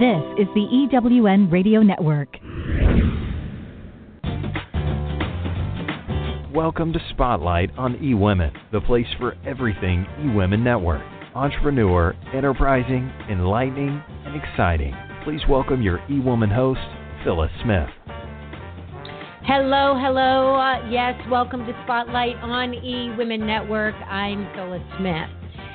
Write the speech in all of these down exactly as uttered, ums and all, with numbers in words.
This is the E W N Radio Network. Welcome to Spotlight on eWomen, the place for everything eWomen Network. Entrepreneur, enterprising, enlightening, and exciting. Please welcome your eWomen host, Phyllis Smith. Hello, hello. Uh, yes, welcome to Spotlight on eWomen Network. I'm Phyllis Smith.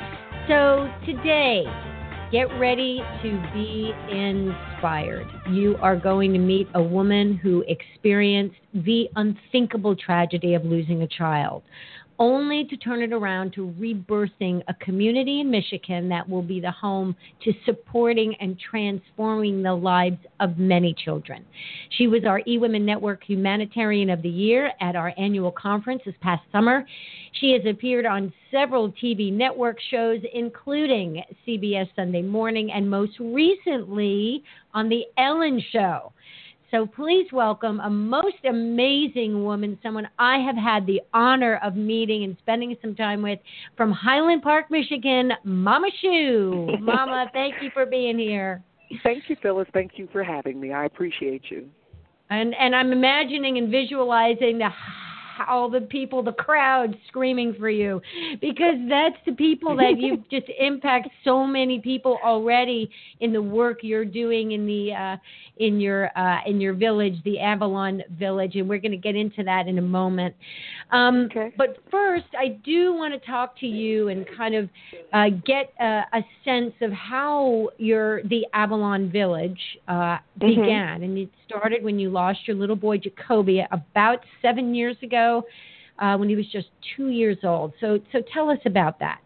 So today, get ready to be inspired. You are going to meet a woman who experienced the unthinkable tragedy of losing a child, only to turn it around to rebirthing a community in Michigan that will be the home to supporting and transforming the lives of many children. She was our eWomen Network Humanitarian of the Year at our annual conference this past summer. She has appeared on several T V network shows, including C B S Sunday Morning and most recently on The Ellen Show. So please welcome a most amazing woman, someone I have had the honor of meeting and spending some time with from Highland Park, Michigan, Mama Shu. Mama, thank you for being here. Thank you, Phyllis. Thank you for having me. I appreciate you. And and I'm imagining and visualizing the all the people, the crowd screaming for you, because that's the people that you've just impact so many people already in the work you're doing in the uh, in your uh, in your village, the Avalon Village, and we're going to get into that in a moment. Um, okay. But first, I do want to talk to you and kind of uh, get a, a sense of how your the Avalon Village uh, began, mm-hmm. and it started when you lost your little boy Jacoby about seven years ago. Uh, when he was just two years old. So so tell us about that.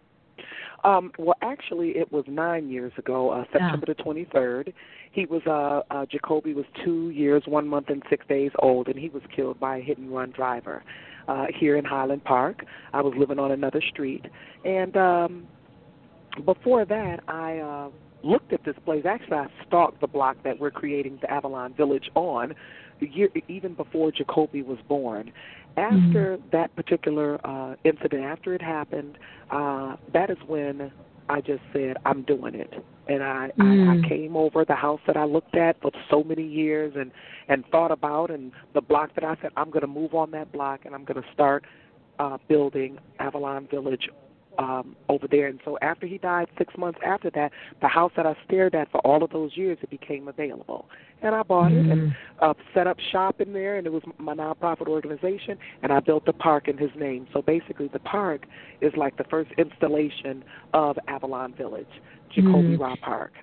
Um, well, actually, it was nine years ago, uh, September oh. the twenty-third. He was, uh, uh, Jacoby was two years, one month, and six days old, and he was killed by a hit-and-run driver uh, here in Highland Park. I was living on another street. And um, before that, I uh, looked at this place. Actually, I stalked the block that we're creating the Avalon Village on, the year, even before Jacoby was born. After mm-hmm. that particular uh, incident, after it happened, uh, that is when I just said, I'm doing it. And I, mm. I, I came over the house that I looked at for so many years and, and thought about, and the block that I said, I'm going to move on that block and I'm going to start uh, building Avalon Village Um, over there. And so after he died, six months after that, the house that I stared at for all of those years, it became available. And I bought mm. it and uh, set up shop in there, and it was my nonprofit organization, and I built the park in his name. So basically the park is like the first installation of Avalon Village, Jacoby mm. Ra Park.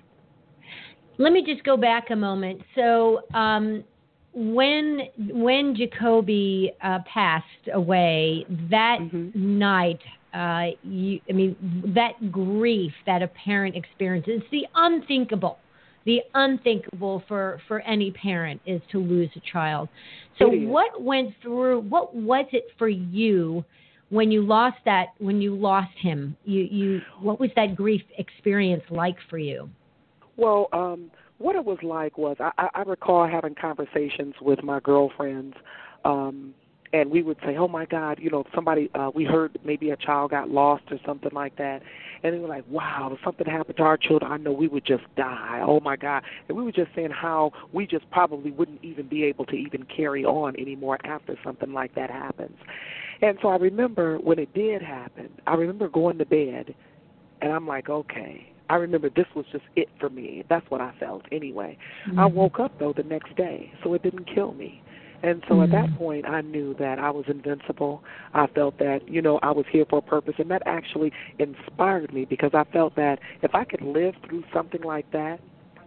Let me just go back a moment. So um, when when Jacoby uh, passed away, that mm-hmm. night, Uh, you, I mean, that grief that a parent experiences, it's the unthinkable, the unthinkable for, for any parent is to lose a child. So what went through, what was it for you when you lost that, when you lost him? You, you, what was that grief experience like for you? Well, um, what it was like was I, I recall having conversations with my girlfriends, um, and we would say, oh, my God, you know, somebody, uh, we heard maybe a child got lost or something like that. And they were like, wow, if something happened to our children, I know we would just die. Oh, my God. And we were just saying how we just probably wouldn't even be able to even carry on anymore after something like that happens. And so I remember when it did happen, I remember going to bed, and I'm like, okay. I remember this was just it for me. That's what I felt anyway. Mm-hmm. I woke up, though, the next day, so it didn't kill me. And so mm-hmm. at that point, I knew that I was invincible. I felt that, you know, I was here for a purpose, and that actually inspired me because I felt that if I could live through something like that,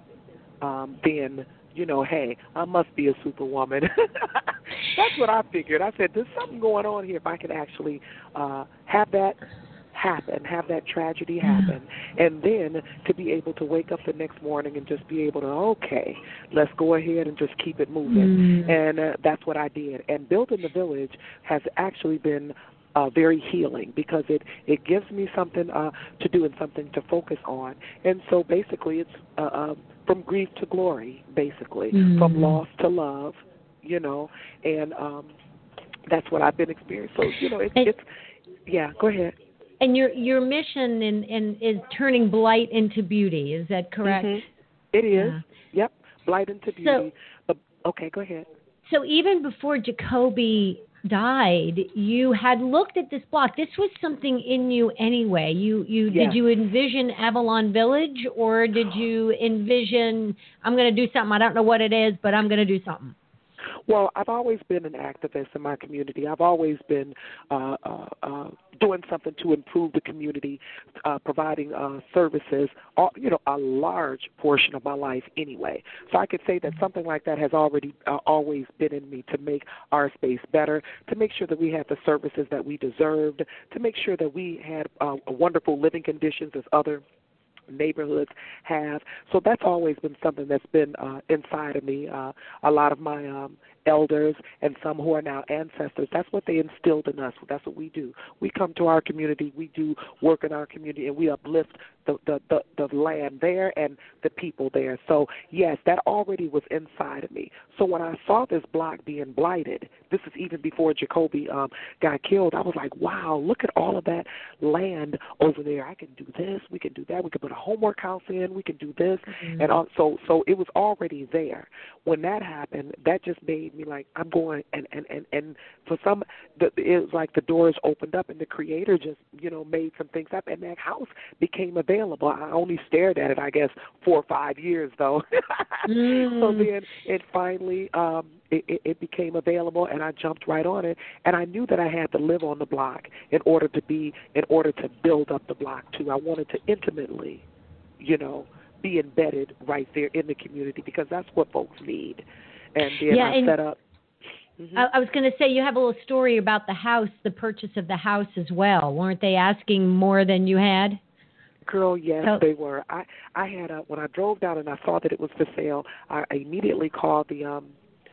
um, then, you know, hey, I must be a superwoman. That's what I figured. I said, there's something going on here if I could actually uh, have that happen, have that tragedy happen, and then to be able to wake up the next morning and just be able to, okay, let's go ahead and just keep it moving. Mm. And uh, that's what I did. And building the village has actually been uh, very healing because it, it gives me something uh, to do and something to focus on. And so basically it's uh, uh, from grief to glory, basically, mm. from loss to love, you know, and um, that's what I've been experiencing. So, you know, it, it's, yeah, go ahead. And your your mission in, in is turning blight into beauty. Is that correct? Mm-hmm. It is. Yeah. Yep. Blight into Beauty. So, uh, okay, go ahead. So even before Jacoby died, you had looked at this block. This was something in you anyway. You you Yes. Did you envision Avalon Village, or did you envision, I'm going to do something, I don't know what it is, but I'm going to do something? Well, I've always been an activist in my community. I've always been uh, uh, uh, doing something to improve the community, uh, providing uh, services, all, you know, a large portion of my life anyway. So I could say that something like that has already uh, always been in me, to make our space better, to make sure that we had the services that we deserved, to make sure that we had uh, wonderful living conditions as other neighborhoods have. So that's always been something that's been uh, inside of me. Uh, a lot of my um, elders and some who are now ancestors, that's what they instilled in us. That's what we do. We come to our community, we do work in our community, and we uplift the, the, the, the land there and the people there. So, yes, that already was inside of me. So when I saw this block being blighted, this is even before Jacoby um, got killed, I was like, wow, look at all of that land over there. I can do this, we can do that, we can put a homework house in, we can do this. Mm-hmm. And also, so it was already there. When that happened, that just made me like, I'm going, and, and, and, and for some, the, it was like the doors opened up and the Creator just, you know, made some things up, and that house became available. I only stared at it, I guess, four or five years, though. mm. So then it finally, um, it, it, it became available, and I jumped right on it, and I knew that I had to live on the block in order to be, in order to build up the block, too. I wanted to intimately, you know, be embedded right there in the community, because that's what folks need. And then yeah, I and set up. Mm-hmm. I, I was going to say, you have a little story about the house, the purchase of the house as well. Weren't they asking more than you had? Girl, yes, so, they were. I I had a, when I drove down and I saw that it was for sale, I immediately called the um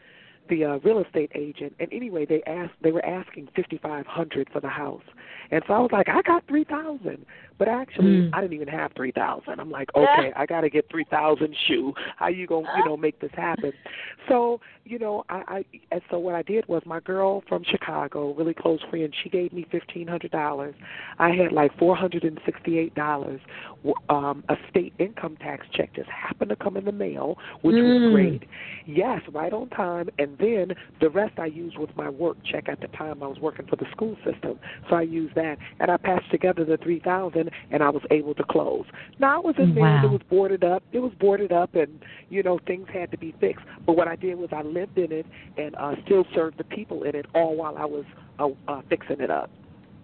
the uh, real estate agent. And anyway, they asked they were asking fifty-five hundred dollars for the house. And so I was like, I got three thousand dollars. But actually, mm. I didn't even have three thousand dollars. I'm like, okay, I got to get three thousand dollars. Shoe. How you going to, you know, make this happen? So, you know, I, I and so what I did was, my girl from Chicago, really close friend, she gave me fifteen hundred dollars. I had like four hundred sixty-eight dollars. Um, a state income tax check just happened to come in the mail, which mm. was great. Yes, right on time. And then the rest I used was my work check. At the time I was working for the school system, so I used that, and I patched together the three thousand dollars, and I was able to close. Now I was in there, wow. it was boarded up, it was boarded up, and, you know, things had to be fixed. But what I did was I lived in it and uh, still served the people in it, all while I was uh, uh, fixing it up.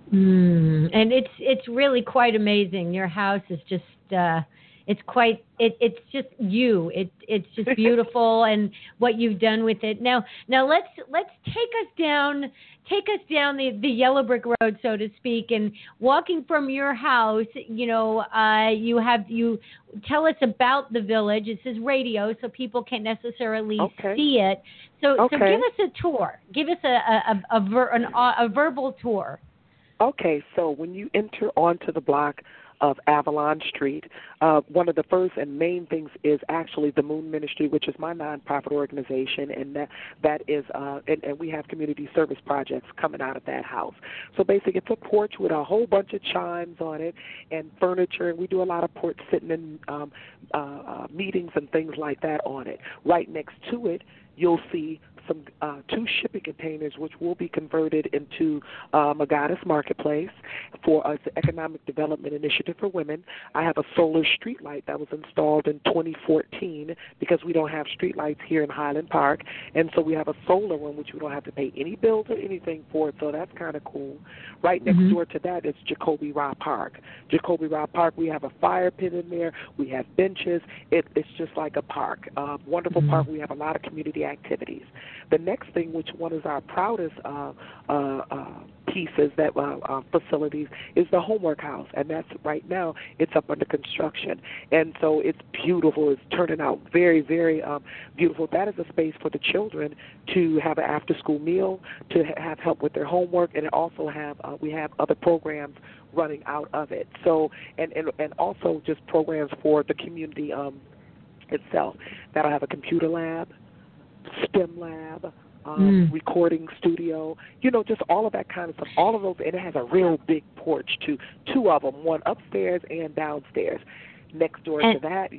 Mm, and it's it's really quite amazing. Your house is just uh, it's quite it, it's just you. It it's just beautiful, and what you've done with it. Now now let's let's take us down take us down the, the yellow brick road, so to speak, and walking from your house. You know, uh, you have you tell us about the village. This is radio, so people can't necessarily okay. see it. So okay. so give us a tour. Give us a a a, a, ver, an, a verbal tour. Okay, so when you enter onto the block of Avalon Street, uh, one of the first and main things is actually the Moon Ministry, which is my nonprofit organization, and that that is, uh, and, and we have community service projects coming out of that house. So basically, it's a porch with a whole bunch of chimes on it and furniture, and we do a lot of porch sitting and um, uh, uh, meetings and things like that on it. Right next to it, you'll see some uh, two shipping containers, which will be converted into um, a goddess marketplace for uh, the Economic Development Initiative for Women. I have a solar street light that was installed in twenty fourteen because we don't have street lights here in Highland Park, and so we have a solar one which we don't have to pay any bills or anything for it, so that's kind of cool. Right next mm-hmm. door to that is Jacoby Rah Park. Jacoby Rah Park, we have a fire pit in there, we have benches. It, it's just like a park, uh, wonderful mm-hmm. park. We have a lot of community activities. The next thing, which one is our proudest uh, uh, uh, pieces, that uh, uh, facilities, is the homework house, and that's right now it's up under construction, and so it's beautiful. It's turning out very, very um, beautiful. That is a space for the children to have an after-school meal, to ha- have help with their homework, and also have uh, we have other programs running out of it. So, and and, and also just programs for the community um, itself. That'll have a computer lab, STEM lab, um, mm. recording studio, you know, just all of that kind of stuff. All of those, and it has a real big porch too. Two of them, one upstairs and downstairs. Next door and, to that, you'll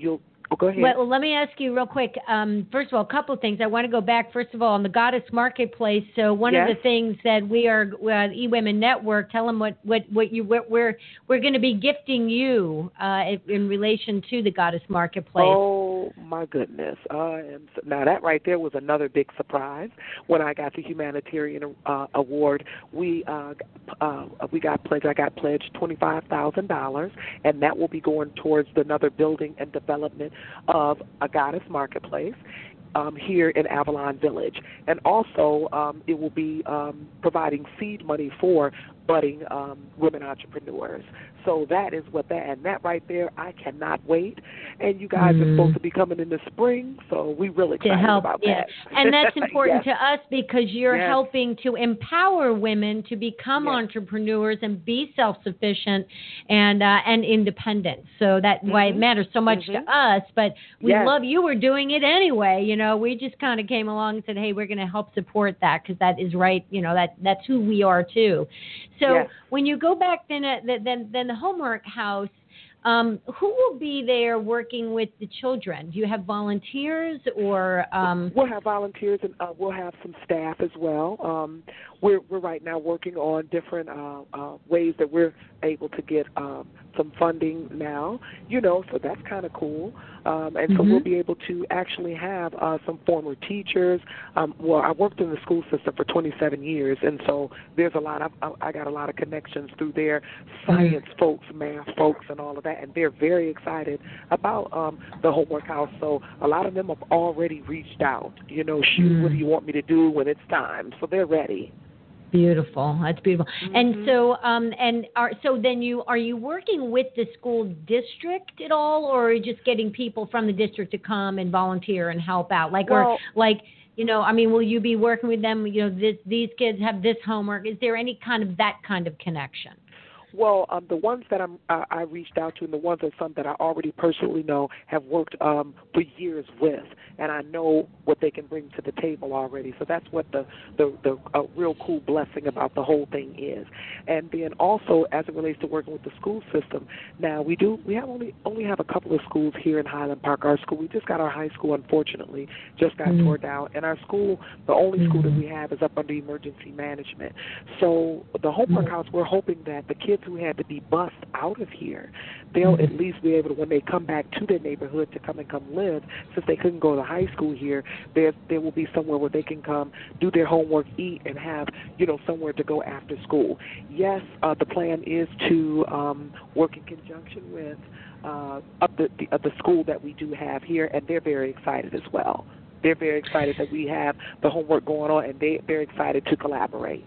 Oh, go ahead. Well, well, let me ask you real quick. Um, first of all, a couple of things. I want to go back, first of all, on the Goddess Marketplace. So one yes. of the things that we are, uh, eWomen Network, tell them what, what, what you, what we're, we're going to be gifting you uh, in, in relation to the Goddess Marketplace. Oh, my goodness. I am so, now, that right there was another big surprise. When I got the humanitarian uh, award, we uh, uh, we got pledged, I got pledged twenty-five thousand dollars, and that will be going towards another building and development of a Goddess Marketplace um, here in Avalon Village. And also um, it will be um, providing seed money for budding um, women entrepreneurs. So that is what that, and that right there, I cannot wait. And you guys mm. are supposed to be coming in the spring, so we really excited to help, about yeah. that. And that's important yes. to us because you're yes. helping to empower women to become yes. entrepreneurs and be self-sufficient and uh, and independent. So that's mm-hmm. why it matters so much mm-hmm. to us. But we yes. love you were doing it anyway. You know, we just kind of came along and said, hey, we're going to help support that because that is right. You know, that that's who we are too. So yes. when you go back then, uh, then then the homework house. Um, who will be there working with the children? Do you have volunteers or? Um... We'll have volunteers and uh, we'll have some staff as well. Um, we're we're right now working on different uh, uh, ways that we're able to get um, some funding now. You know, so that's kind of cool. Um, and mm-hmm. so we'll be able to actually have uh, some former teachers. Um, well, I worked in the school system for twenty-seven years, and so there's a lot of I got a lot of connections through there, science mm-hmm. folks, math folks, and all of that. And they're very excited about um, the homework house. So a lot of them have already reached out. You know, shoot, mm. what do you want me to do when it's time? So they're ready. Beautiful. That's beautiful. Mm-hmm. And so, um, and are so then you are you working with the school district at all, or are you just getting people from the district to come and volunteer and help out? Like, well, or like, you know, I mean, will you be working with them? You know, this, these kids have this homework. Is there any kind of that kind of connection? Well, um, the ones that I'm, uh, I reached out to and the ones that some that I already personally know have worked um, for years with, and I know what they can bring to the table already. So that's what the, the, the uh, real cool blessing about the whole thing is. And then also, as it relates to working with the school system, now we do we have only only have a couple of schools here in Highland Park. Our school, we just got our high school, unfortunately, just got mm-hmm. torn down. And our school, the only mm-hmm. school that we have is up under emergency management. So the homework mm-hmm. house, we're hoping that the kids who had to be bussed out of here, they'll mm-hmm. at least be able to, when they come back to their neighborhood to come and come live, since they couldn't go to high school here, there there will be somewhere where they can come, do their homework, eat, and have, you know, somewhere to go after school. Yes, uh, the plan is to um, work in conjunction with uh, up the, the, uh, the school that we do have here, and they're very excited as well. They're very excited that we have the homework going on, and they, they're excited to collaborate.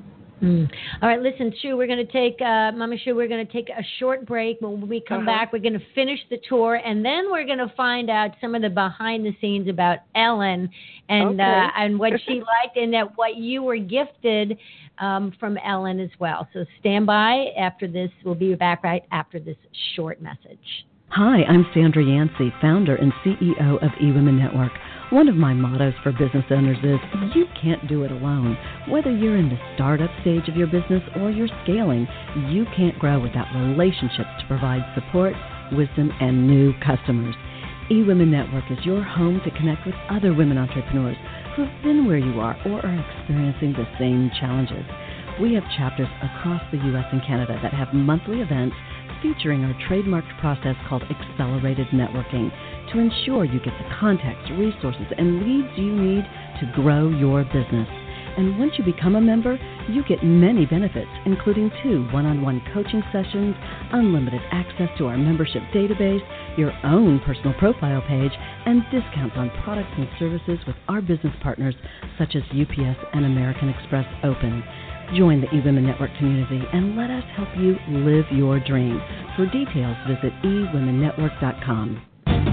Mm. All right, listen, Shu, we're going to take, uh, Mama Shu, we're going to take a short break. When we come uh-huh. back, we're going to finish the tour, and then we're going to find out some of the behind the scenes about Ellen and okay. uh, and what she liked and that what you were gifted um, from Ellen as well. So stand by after this. We'll be back right after this short message. Hi, I'm Sandra Yancey, founder and C E O of eWomen Network. One of my mottos for business owners is, you can't do it alone. Whether you're in the startup stage of your business or you're scaling, you can't grow without relationships to provide support, wisdom, and new customers. eWomen Network is your home to connect with other women entrepreneurs who have been where you are or are experiencing the same challenges. We have chapters across the U S and Canada that have monthly events featuring our trademarked process called Accelerated Networking to ensure you get the contacts, resources, and leads you need to grow your business. And once you become a member, you get many benefits, including two one-on-one coaching sessions, unlimited access to our membership database, your own personal profile page, and discounts on products and services with our business partners such as U P S and American Express Open. Join the eWomen Network community and let us help you live your dream. For details, visit e women network dot com.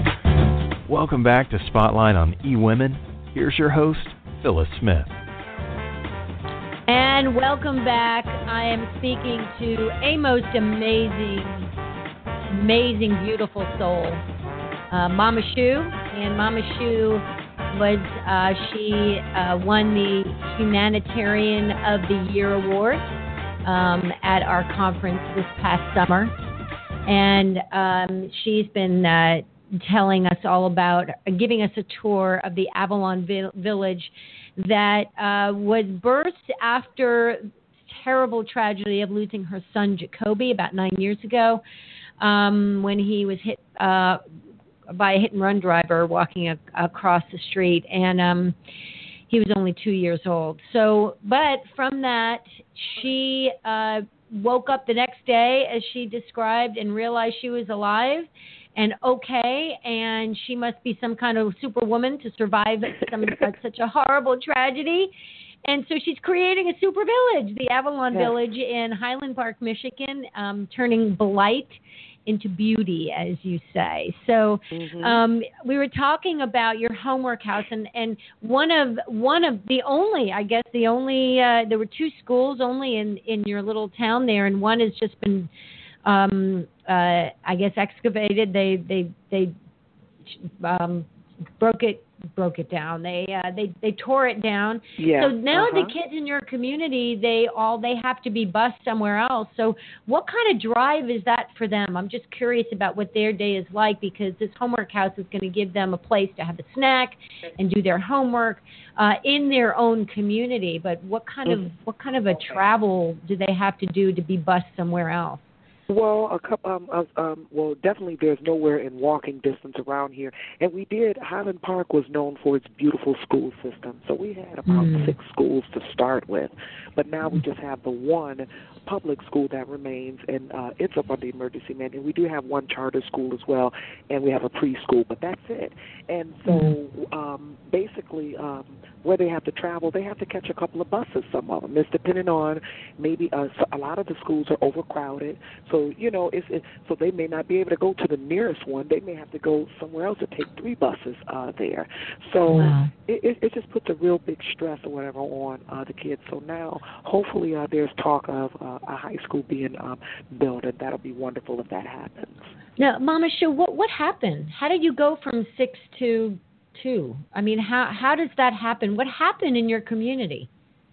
Welcome back to Spotlight on eWomen. Here's your host, Phyllis Smith. And welcome back. I am speaking to a most amazing, amazing, beautiful soul, uh, Mama Shu. And Mama Shu was, uh, she uh, won the Humanitarian of the Year award um, at our conference this past summer. And um, she's been uh, telling us all about, giving us a tour of the Avalon vi- Village that uh, was birthed after terrible tragedy of losing her son Jacoby about nine years ago, um, when he was hit uh, by a hit and run driver walking a- across the street, and um, he was only two years old. So, but from that, she uh, woke up the next day, as she described, and realized she was alive and okay, and she must be some kind of superwoman to survive some, uh, such a horrible tragedy. And so she's creating a super village, the Avalon yes. Village in Highland Park, Michigan, um, turning blight into beauty, as you say. So mm-hmm. um, we were talking about your homework house, and, and one of one of the only, I guess, the only, uh, there were two schools only in, in your little town there, and one has just been, um, uh, I guess, excavated. They they they um, broke it. broke it down. They uh, they they tore it down. Yeah. So now uh-huh. the kids in your community, they all they have to be bused somewhere else. So what kind of drive is that for them? I'm just curious about what their day is like, because this homework house is going to give them a place to have a snack and do their homework uh, in their own community. But what kind mm-hmm. of what kind of a travel do they have to do to be bused somewhere else? Well, a couple. Um, uh, um, well, definitely, there's nowhere in walking distance around here, and we did. Highland Park was known for its beautiful school system, so we had about mm. six schools to start with, but now we just have the one public school that remains, and uh, it's up on the emergency menu. We do have one charter school as well, and we have a preschool, but that's it. And so, um, basically, um, where they have to travel, they have to catch a couple of buses. Some of them, it's depending on maybe uh, so a lot of the schools are overcrowded, so. So, you know, it's, it, so they may not be able to go to the nearest one. They may have to go somewhere else to take three buses uh, there. So wow. it, it, it just puts a real big stress or whatever on uh, the kids. So now, hopefully, uh, there's talk of uh, a high school being um, built, and that'll be wonderful if that happens. Now, Mama Sue, what what happened? How did you go from six to two? I mean, how how does that happen? What happened in your community?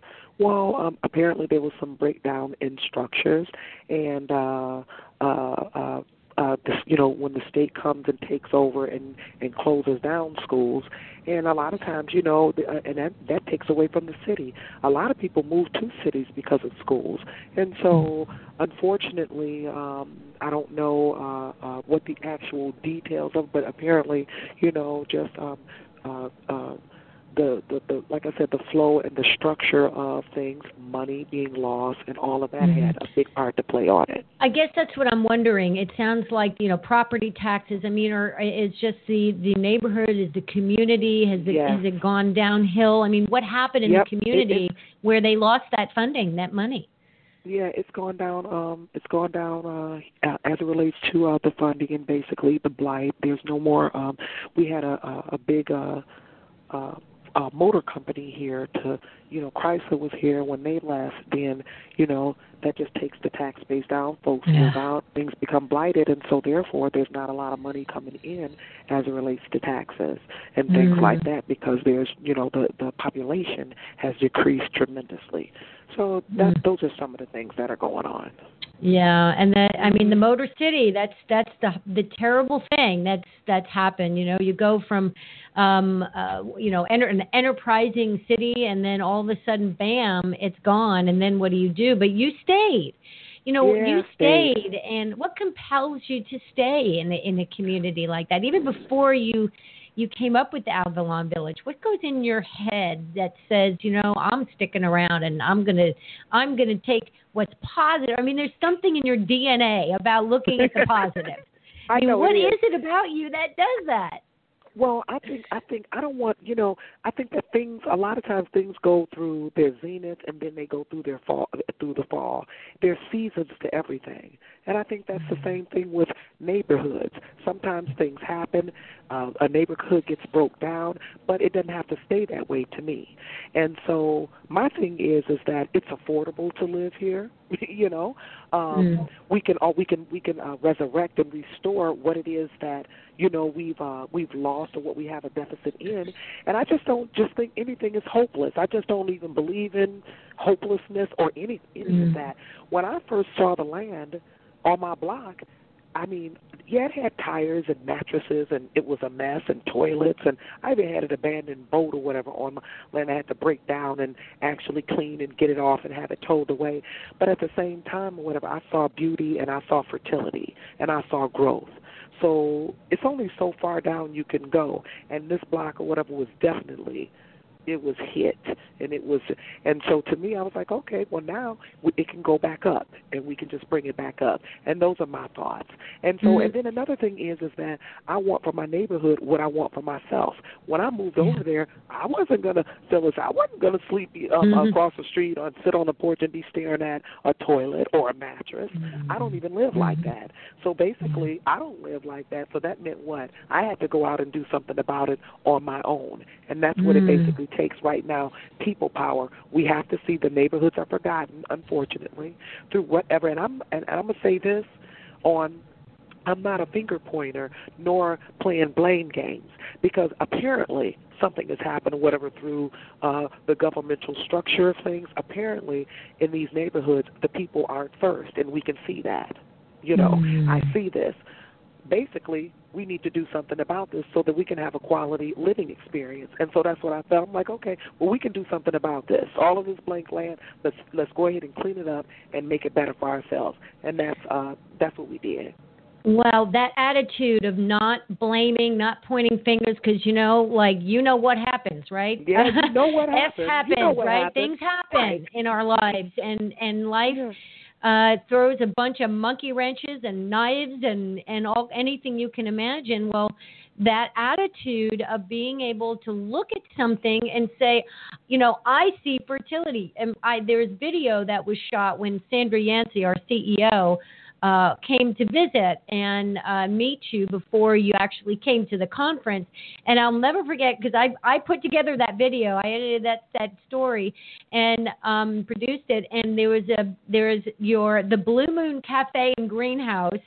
Well, um, apparently there was some breakdown in structures, and uh, uh, uh, uh, this, you know, when the state comes and takes over and, and closes down schools, and a lot of times, you know, the, uh, and that, that takes away from the city. A lot of people move to cities because of schools, and so unfortunately, um, I don't know uh, uh, what the actual details of, but apparently, you know, just um, uh, uh, The, the, the, like I said, the flow and the structure of things, money being lost, and all of that mm-hmm. had a big part to play on it. I guess that's what I'm wondering. It sounds like, you know, property taxes. I mean, or is just the, the neighborhood, is the community, has it, yes. has it gone downhill? I mean, what happened in yep. the community it, where they lost that funding, that money? Yeah, it's gone down. Um, it's gone down uh, as it relates to uh, the funding and basically the blight. There's no more. Um, we had a, a, a big. Uh, uh, Uh, motor company here to, you know, Chrysler was here when they left, then, you know, that just takes the tax base down. Folks yeah. move out, things become blighted, and so therefore there's not a lot of money coming in as it relates to taxes and things mm-hmm. like that, because there's, you know, the, the population has decreased tremendously. So that, mm. those are some of the things that are going on. Yeah, and that, I mean, the Motor City, that's that's the the terrible thing that's that's happened. You know, you go from, um, uh, you know, enter, an enterprising city, and then all of a sudden, bam, it's gone. And then what do you do? But you stayed. You know, yeah, you stayed. stayed. And what compels you to stay in a, in a community like that, even before you you came up with the Avalon Village? What goes in your head that says, you know, I'm sticking around and I'm gonna I'm gonna take what's positive? I mean, there's something in your D N A about looking at the positive. I, I mean, know what it is. is it about you that does that? Well, I think I think I don't want, you know, I think that things, a lot of times things go through their zenith and then they go through their fall through the fall. There's seasons to everything. And I think that's the same thing with neighborhoods. Sometimes things happen, uh, a neighborhood gets broke down, but it doesn't have to stay that way to me. And so my thing is is that it's affordable to live here. You know, um, mm. we can uh, we can we can uh, resurrect and restore what it is that, you know, we've uh, we've lost or what we have a deficit in. And I just don't just think anything is hopeless. I just don't even believe in hopelessness or any any mm. of that. When I first saw the land on my block, I mean, yeah, it had tires and mattresses, and it was a mess, and toilets, and I even had an abandoned boat or whatever on my land. I had to break down and actually clean and get it off and have it towed away. But at the same time, or whatever, I saw beauty and I saw fertility and I saw growth. So it's only so far down you can go, and this block or whatever was definitely, it was hit, and it was, and so to me, I was like, okay, well now we, it can go back up, and we can just bring it back up, and those are my thoughts. And so, mm-hmm. and then another thing is, is that I want for my neighborhood what I want for myself. When I moved yeah. over there, I wasn't gonna, Phyllis, I wasn't gonna sleep um, mm-hmm. across the street or sit on the porch and be staring at a toilet or a mattress. Mm-hmm. I don't even live mm-hmm. like that. So basically, I don't live like that. So that meant what? I had to go out and do something about it on my own, and that's what mm-hmm. it basically takes right now, people power. We have to see the neighborhoods are forgotten, unfortunately, through whatever. And I'm and I'm gonna say this on. I'm not a finger pointer nor playing blame games, because apparently something has happened, whatever, through uh, the governmental structure of things. Apparently, in these neighborhoods, the people aren't first, and we can see that. You know, mm. I see this. Basically, we need to do something about this so that we can have a quality living experience. And so that's what I felt. I'm like, okay, well, we can do something about this. All of this blank land, let's let's go ahead and clean it up and make it better for ourselves. And that's uh, that's what we did. Well, that attitude of not blaming, not pointing fingers, because, you know, like, you know what happens, right? Yeah, you know what happens. F happens, you know what right? happens. Things happen right. in our lives, and, and life yeah. uh, throws a bunch of monkey wrenches and knives and, and all anything you can imagine. Well, that attitude of being able to look at something and say, you know, I see fertility. And I, there's video that was shot when Sandra Yancey, our C E O, Uh, came to visit and uh, meet you before you actually came to the conference. And I'll never forget, because I I put together that video. I edited that, that story and um, produced it. And there was a there is your the Blue Moon Cafe and Greenhouse.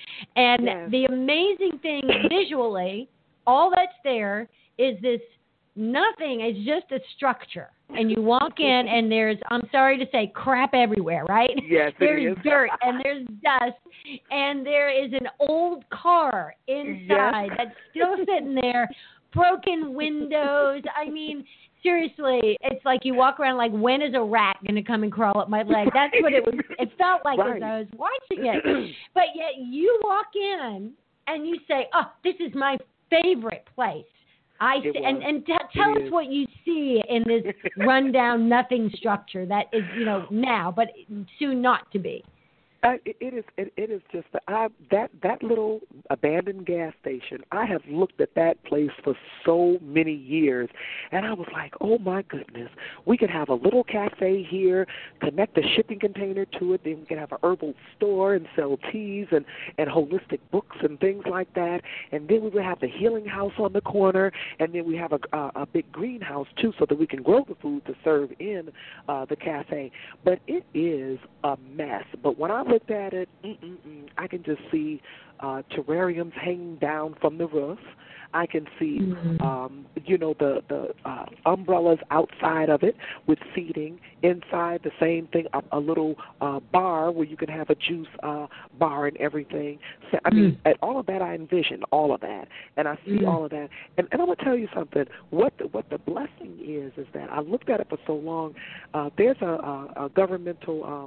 And yes. the amazing thing visually, all that's there is this nothing. It's just a structure. And you walk in, and there's, I'm sorry to say, crap everywhere, right? Yes, there's it is. dirt, and there's dust, and there is an old car inside yes. that's still sitting there, broken windows. I mean, seriously, it's like you walk around like, when is a rat going to come and crawl up my leg? That's what it was. It felt like right. as I was watching it. But yet you walk in, and you say, oh, this is my favorite place. I see, and and t- tell it us is. what you see in this rundown nothing structure that is, you know, now, but soon not to be. Uh, it, it is. It, it is just that I that that little abandoned gas station. I have looked at that place for so many years, and I was like, "Oh my goodness, we could have a little cafe here, connect a shipping container to it. Then we can have a herbal store and sell teas and and holistic books and things like that. And then we would have the healing house on the corner, and then we have a a, a big greenhouse too, so that we can grow the food to serve in uh, the cafe. But it is a mess. But when I looked at it, mm-mm-mm, I can just see uh, terrariums hanging down from the roof. I can see, mm-hmm. um, you know, the, the uh, umbrellas outside of it with seating. Inside, the same thing, a, a little uh, bar where you can have a juice uh, bar and everything. So, I mean, mm-hmm. all of that I envision, all of that. And I see mm-hmm. all of that. And, and I'm going to tell you something. What the, what the blessing is is that I looked at it for so long. Uh, there's a, a, a governmental um,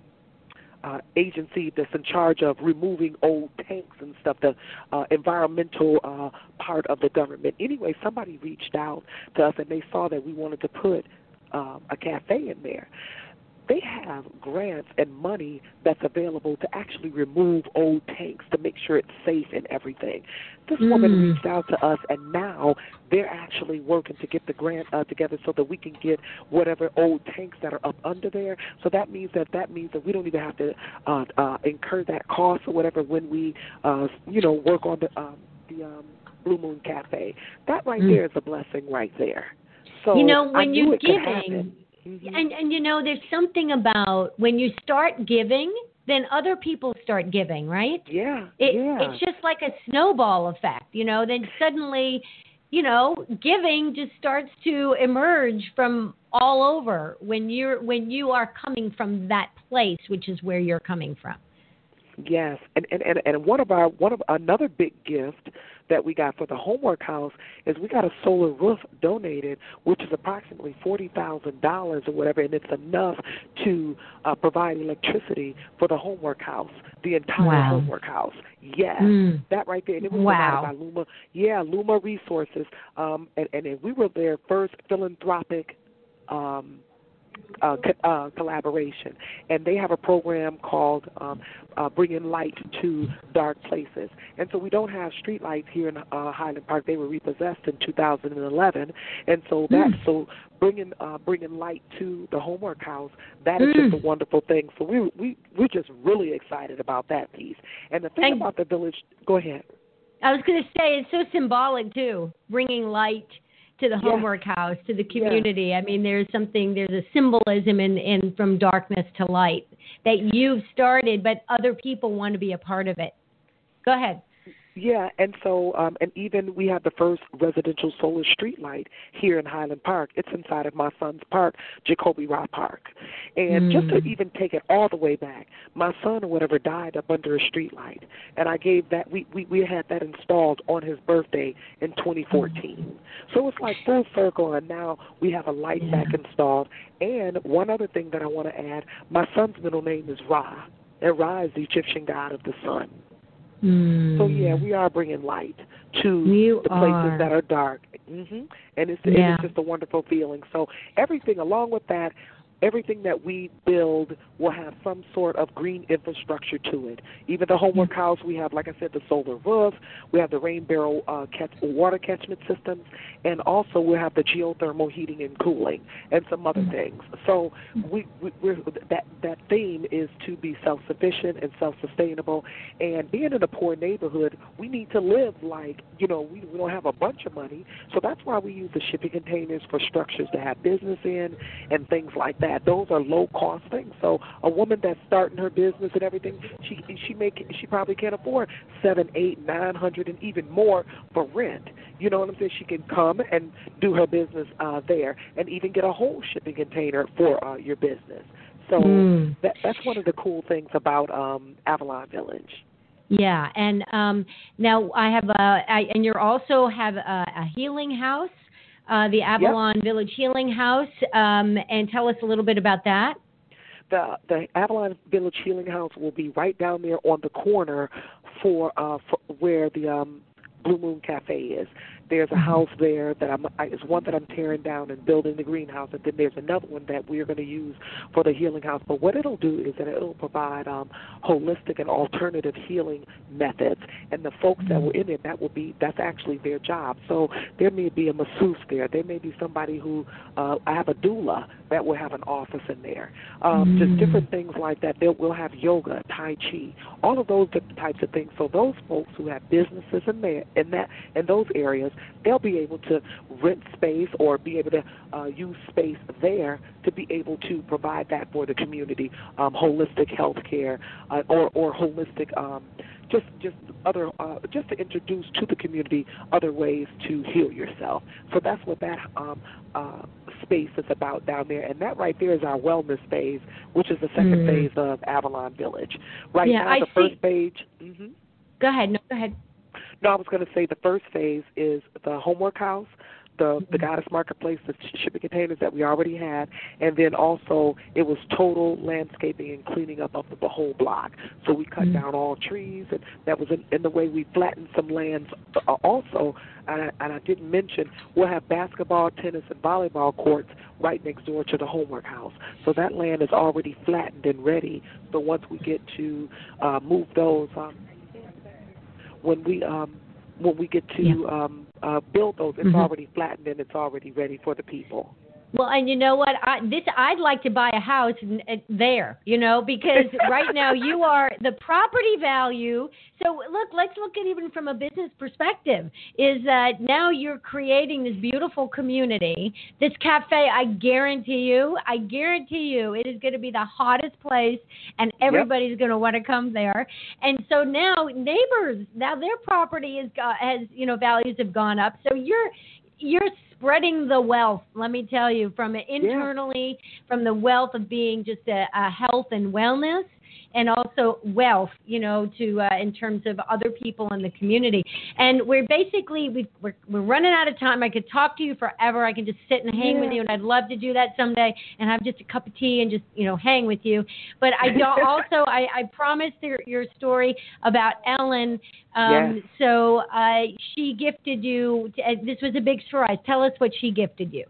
Uh, agency that's in charge of removing old tanks and stuff, the uh, environmental uh, part of the government. Anyway, somebody reached out to us, and they saw that we wanted to put uh, a cafe in there. They have grants and money that's available to actually remove old tanks to make sure it's safe and everything. This mm. woman reached out to us, and now they're actually working to get the grant uh, together so that we can get whatever old tanks that are up under there. So that means that that means that we don't even have to uh, uh, incur that cost or whatever when we, uh, you know, work on the um, the um, Blue Moon Cafe. That right mm. there is a blessing right there. So you know, when I knew you're it could giving. happen. Mm-hmm. And, and, you know, there's something about when you start giving, then other people start giving, right? Yeah, it, yeah. It's just like a snowball effect, you know. Then suddenly, you know, giving just starts to emerge from all over when you're when you are coming from that place, which is where you're coming from. Yes, and, and, and, and one of our one of another big gift that we got for the Homework House is we got a solar roof donated, which is approximately forty thousand dollars or whatever, and it's enough to uh, provide electricity for the Homework House, the entire Wow. Homework House. Yes, Mm. that right there. And it was Wow. provided by Luma. Yeah, Luma Resources, um, and, and and we were their first philanthropic Um, Uh, co- uh, collaboration, and they have a program called um, uh, Bringing Light to Dark Places. And so we don't have street lights here in uh, Highland Park. They were repossessed in two thousand eleven, and so that Mm. so bringing uh, bringing light to the Homework House, that is Mm. just a wonderful thing. So we we we're just really excited about that piece. And the thing And- about the village, go ahead. I was going to say it's so symbolic too, bringing light to the Yeah. Homework House, to the community. I mean, there's something, there's a symbolism in, in from darkness to light that you've started, but other people want to be a part of it. Go ahead. Yeah, and so, um, and even we have the first residential solar street light here in Highland Park. It's inside of my son's park, Jacoby Rock Park. And Mm. just to even take it all the way back, my son or whatever died up under a street light. And I gave that, we, we, we had that installed on his birthday in twenty fourteen. So it's like full circle, and now we have a light Yeah. back installed. And one other thing that I want to add, my son's middle name is Ra, and Ra is the Egyptian god of the sun. Mm. So yeah, we are bringing light to You the places are. that are dark, hmm and it's, Yeah. it's just a wonderful feeling. So everything along with that, everything that we build will have some sort of green infrastructure to it. Even the Homework House, we have, like I said, the solar roof, we have the rain barrel uh, catch, water catchment systems, and also we have the geothermal heating and cooling and some other things. So we, we we're, that that theme is to be self-sufficient and self-sustainable. And being in a poor neighborhood, we need to live like, you know, we, we don't have a bunch of money. So that's why we use the shipping containers for structures to have business in and things like that. Those are low-cost things. So a woman that's starting her business and everything, she she make she probably can't afford seven, eight, nine hundred, and even more for rent. You know what I'm saying? She can come and do her business uh, there, and even get a whole shipping container for uh, your business. So Mm. that, that's one of the cool things about um, Avalon Village. Yeah, and um, now I have a, I, and you also have a, a healing house, uh, the Avalon Yep. Village Healing House, um, and tell us a little bit about that. The the Avalon Village Healing House will be right down there on the corner for, uh, for where the um, Blue Moon Cafe is. There's a house there that I'm, I, it's one that I'm tearing down and building the greenhouse, and then there's another one that we're going to use for the healing house. But what it'll do is that it'll provide um, holistic and alternative healing methods, and the folks that were in there, that will be that's actually their job. So there may be a masseuse there. There may be somebody who uh, I have a doula that will have an office in there. Um, Mm. Just different things like that. They'll, we'll have yoga, tai chi, all of those different types of things. So those folks who have businesses in there in that in those areas, they'll be able to rent space or be able to uh, use space there to be able to provide that for the community, um, holistic health care uh, or, or holistic, um, just just other, uh, just to introduce to the community other ways to heal yourself. So that's what that um, uh, space is about down there. And that right there is our wellness phase, which is the second Mm. phase of Avalon Village. Right Yeah, now, I the see. first page. Mm-hmm. Go ahead. No, go ahead. No, I was going to say the first phase is the Homework House, the the Goddess Marketplace, the shipping containers that we already had, and then also it was total landscaping and cleaning up of the whole block. So we cut Mm. down all trees, and that was in, in the way we flattened some lands. Uh, also, and I, and I didn't mention, we'll have basketball, tennis, and volleyball courts right next door to the Homework House. So that land is already flattened and ready. So once we get to uh, move those, um, when we um, when we get to Yeah. um, uh, build those, it's Mhm. already flattened and it's already ready for the people. Well, and you know what? I, this I'd like to buy a house n- uh, there, you know, because right now you are the property value. So look, let's look at even from a business perspective. Is that now you're creating this beautiful community, this cafe? I guarantee you, I guarantee you, it is going to be the hottest place, and everybody's going to want to come there. And so now neighbors, now their property is got, has you know values have gone up. So you're you're spreading the wealth, let me tell you, from internally, from the wealth of being just a, a health and wellness, and also wealth, you know, to uh, in terms of other people in the community. And we're basically we we're, we're running out of time. I could talk to you forever. I can just sit and hang yeah. with you, and I'd love to do that someday and have just a cup of tea and just, you know, hang with you. But I don't also I, I promised your, your story about Ellen. Um, yes. So uh, she gifted you. To, uh, this was a big surprise. Tell us what she gifted you.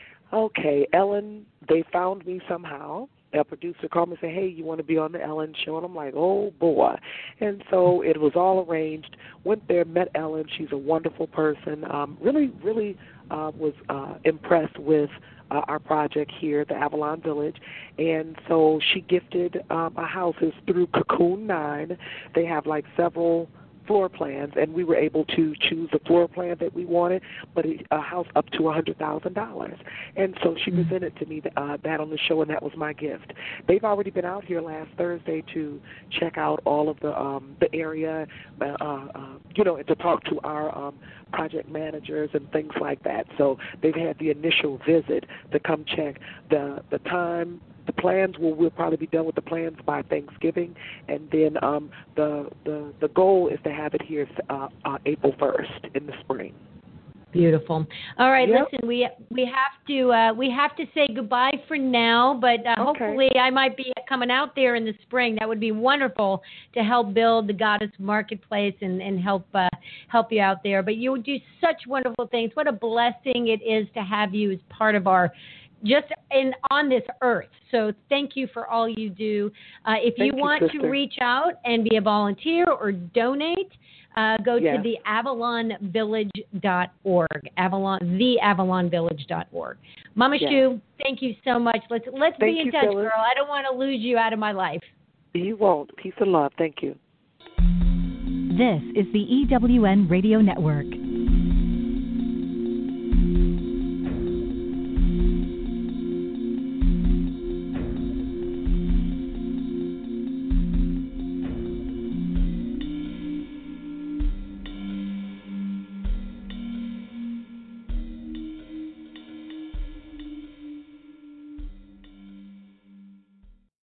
Okay, Ellen, they found me somehow. A producer called me and said, hey, you want to be on the Ellen show? And I'm like, oh, boy. And so it was all arranged. Went there, met Ellen. She's a wonderful person. Um, really, really uh, was uh, impressed with uh, our project here, the Avalon Village. And so she gifted um, our houses through Cocoon nine. They have like several floor plans, and we were able to choose the floor plan that we wanted, but a house up to one hundred thousand dollars. And so she mm-hmm. presented to me uh, that on the show, and that was my gift. They've already been out here last Thursday to check out all of the um, the area, uh, uh, you know, and to talk to our um, project managers and things like that. So they've had the initial visit to come check the the time. The plans will we'll probably be done with the plans by Thanksgiving, and then um, the the the goal is to have it here uh, uh, April first in the spring. Beautiful. All right, yep. listen, we we have to uh, we have to say goodbye for now, but uh, okay. hopefully I might be coming out there in the spring. That would be wonderful to help build the Goddess Marketplace and and help uh, help you out there. But you do such wonderful things. What a blessing it is to have you as part of our. Just in on this earth. So thank you for all you do. Uh, if thank you want you, to reach out and be a volunteer or donate, uh, go yes. to the avalon village dot org. Avalon, the avalon village dot org. Mama yes. Shu, thank you so much. Let's let's thank be in you, touch, Phyllis. girl. I don't want to lose you out of my life. You won't. Peace and love. Thank you. This is the E W N Radio Network.